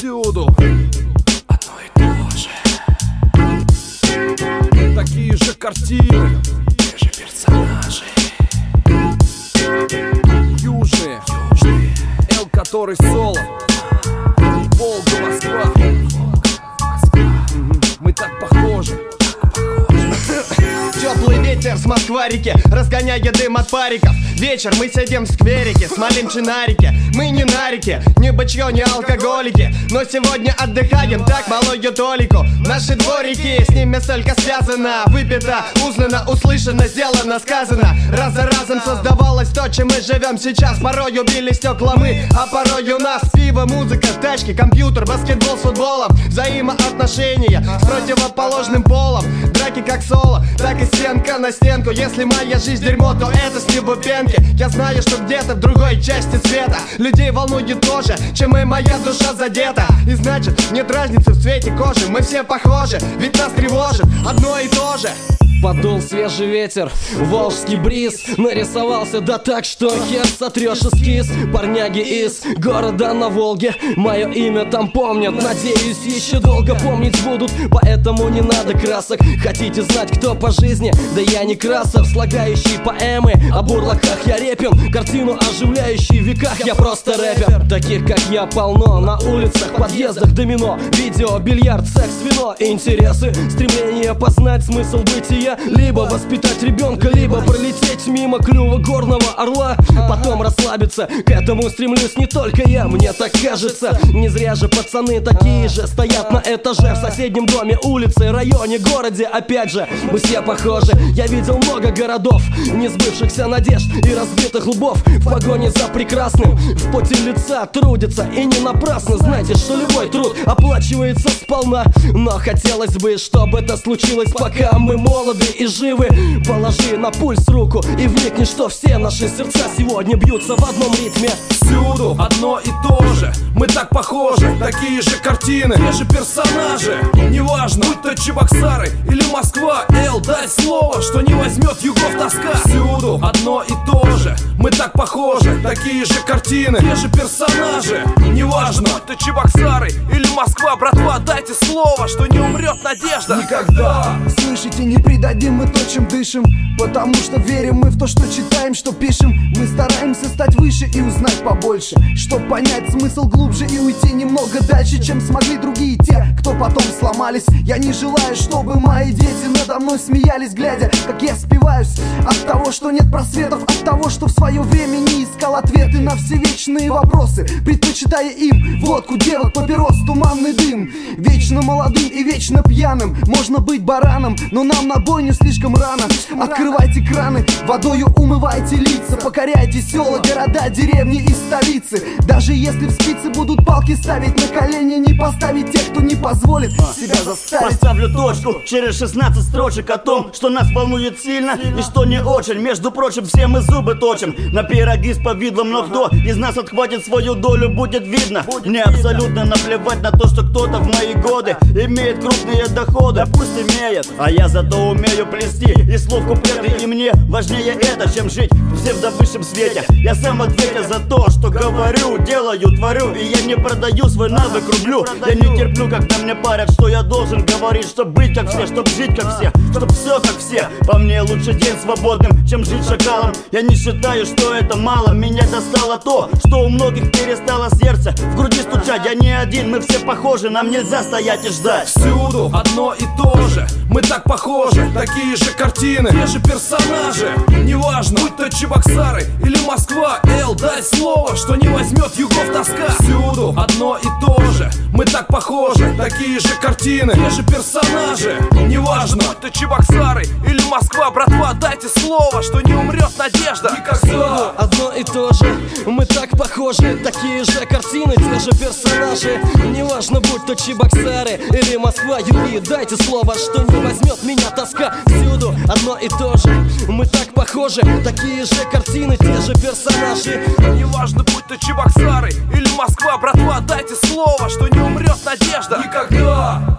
Всюду одно и то же. Такие же картины, те же персонажи. Южные, Л, который соло. Волга, Москва. Мы так похожи. Теплый ветер с Москварики разгоняет дым от париков. Вечер мы сидим в скверике, смолим чинарики. Мы не нарики, ни бычье, ни алкоголики, но сегодня отдыхаем так малую толику. Наши дворики, с ними столько связано. Выпито, узнано, услышано, сделано, сказано. Раз за разом создавалось то, чем мы живем сейчас. Порою били стекла мы, а порой у нас пиво, музыка, тачки, компьютер, баскетбол с футболом. Взаимоотношения с противоположным полом. Драки как соло, так и стенка на стенку. Если моя жизнь дерьмо, то это с небу пенки. Я знаю, что где-то в другой части света людей волнует то же, чем и моя душа задета. И значит, нет разницы в цвете кожи. Мы все похожи, ведь нас тревожит одно и то же. Подул свежий ветер, волжский бриз. Нарисовался да так, что хер сотрешь эскиз. Парняги из города на Волге, мое имя там помнят. Надеюсь, еще долго помнить будут, поэтому не надо красок. Хотите знать, кто по жизни? Да я не Красов, слагающий поэмы о бурлаках я Репин, картину оживляющий в веках я просто рэпер. Таких как я полно на улицах, подъездах, домино, видео, бильярд, секс, вино, интересы, стремление познать смысл бытия. Либо воспитать ребенка, либо пролететь мимо клюва горного орла, потом расслабиться. К этому стремлюсь не только я, мне так кажется. Не зря же пацаны такие же стоят на этаже, в соседнем доме, улице, районе, городе. Опять же, мы все похожи. Я видел много городов, несбывшихся надежд и разбитых лбов. В погоне за прекрасным, в поте лица трудится. И не напрасно, знаете, что любой труд оплачивается сполна. Но хотелось бы, чтобы это случилось, пока мы молоды и живы. Положи на пульс руку и вникни, что все наши сердца сегодня бьются в одном ритме. Всюду одно и то же, мы так похожи, такие же картины, те же персонажи. Неважно, будь то Чебоксары или Москва, Эл, дай слово, что не возьмет югов тоска. Всюду одно и то же, мы так похожи, такие же картины, те же персонажи. Неважно, будь то Чебоксары или Москва, братва, дайте слово, что не умрет надежда никогда. Слышите, не предадим мы то, чем дышим, потому что верим мы в то, что читаем, что пишем. Мы стараемся стать выше и узнать побольше, чтоб понять смысл глубже и уйти немного дальше, чем смогли другие те, кто потом сломались. Я не желаю, чтобы мои дети надо мной смеялись, глядя, как я спиваюсь от того, что нет просветов, от того, что в свое время не искал ответы на все вечные вопросы, предпочитая им водку, девок, папирос, туманный дым. Вечно молодым и вечно пьяным можно быть бараном, но нам на бойню слишком рано. Открывайте краны, водою умывайте лица, покоряйте села, города, деревни и столицы. Даже если в спицы будут палки ставить, на колени не поставить тех, кто не позволит себя заставить. Поставлю точку через 16 строчек о том, что нас волнует сильно и что не очень. Между прочим, все мы зубы точим на пироги с повидлом, но кто из нас отхватит свою долю, будет видно. Мне абсолютно наплевать на то, что кто-то в мои годы имеет крупные доходы. Да пусть имеет, а я зато умею плести и слов куплеты, и мне важнее это, чем жить в псевдовысшем свете. Я сам ответил за то, что говорю, делаю, творю, и я не продаю свой навык рублю. Я не терплю, когда мне парят, что я должен говорить, чтоб быть как все, чтоб жить как все, чтоб все как все. По мне лучше день свободным, чем жить шакалом. Я не считаю, что это мало. Меня достало то, что у многих перестало сердце в груди стучать. Я не один, мы все похожи, нам нельзя стоять и ждать. Всюду одно и то же, мы так похожи, такие же картины, те же персонажи. Неважно, будь то Чебоксары или Москва, Эл, дай слово, что не возьмет югов тоска. Всюду одно и то же, мы так похожи, такие же картины, те же персонажи. Неважно, будь то Чебоксары или Москва, братва, дайте слово, что не умрет надежда никогда. Одно и то же, мы так похожи, такие же картины, те же персонажи. Неважно, будь то Чебоксары или Москва, юги, дайте слово, что не возьмет меня тоска. Всюду одно и то же, мы так похожи, такие же картины, те же персонажи. Неважно, будь то Чебоксары или Москва, братва, дайте слово, что не умрет надежда никогда.